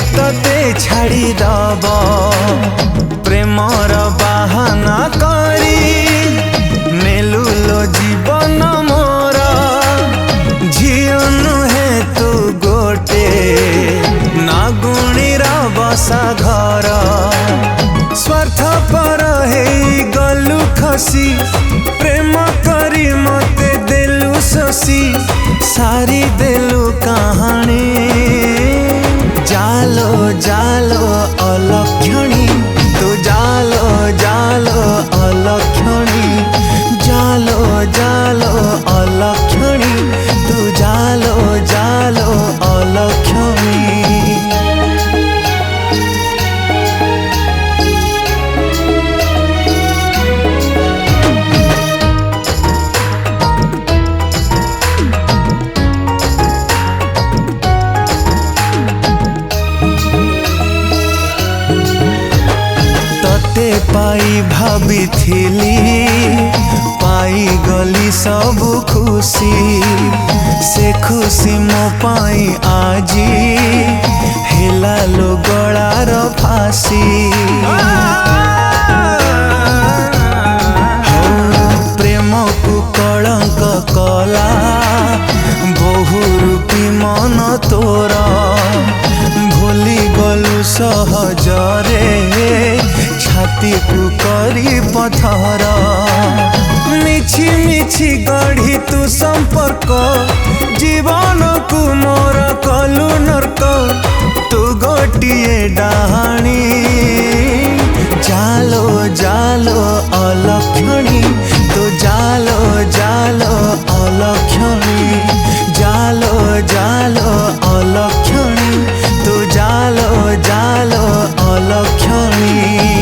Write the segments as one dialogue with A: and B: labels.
A: तते छाड़ी दब प्रेमर बाहाना करी नेलु लो जीवन मोर झियो नुहे तू गोटे नागुणीर बसा घर स्वार्थ पर हे गलु खसी प्रेम करी मते देलु शशी सारी देलु कहानी जालो जालो अलक्षणी तू जालो जालो अलक्षणी जालो जालो अलक्षणी तू जालो जालो अलक्षणी ते पाई भाभी थिली पाई गली सब खुशी से खुशी मो पाई आजी हेला लो गलार फासी प्रेम को कलंक कला बहु रूपी मन तोर भूली गलु सहजरे छाती को करी पथर मिछि मिछि गढ़ी तू संपर्क जीवन को मोर कलु नर्क तू गोटिए डाहाणी जालो जालो अलक्षणी तू जालो जालो अलक्षणी जालो जालो अलक्षणी तू जालो जालो अलक्षणी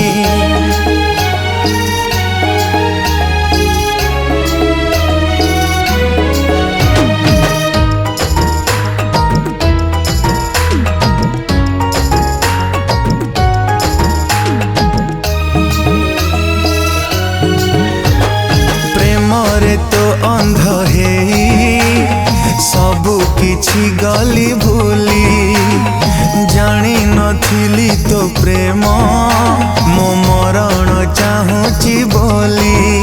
A: तो अंध हे सबु किछि गली भूली जानी नथिली तो प्रेम मो मरण चाहूची बोली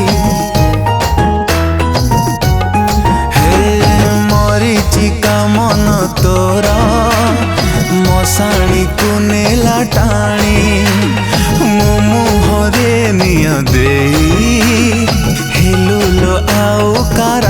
A: हे मरीचिका मन तोरा मशाणी को नेला टाणी मो मुहरे निया देई हेलुलो आउ कार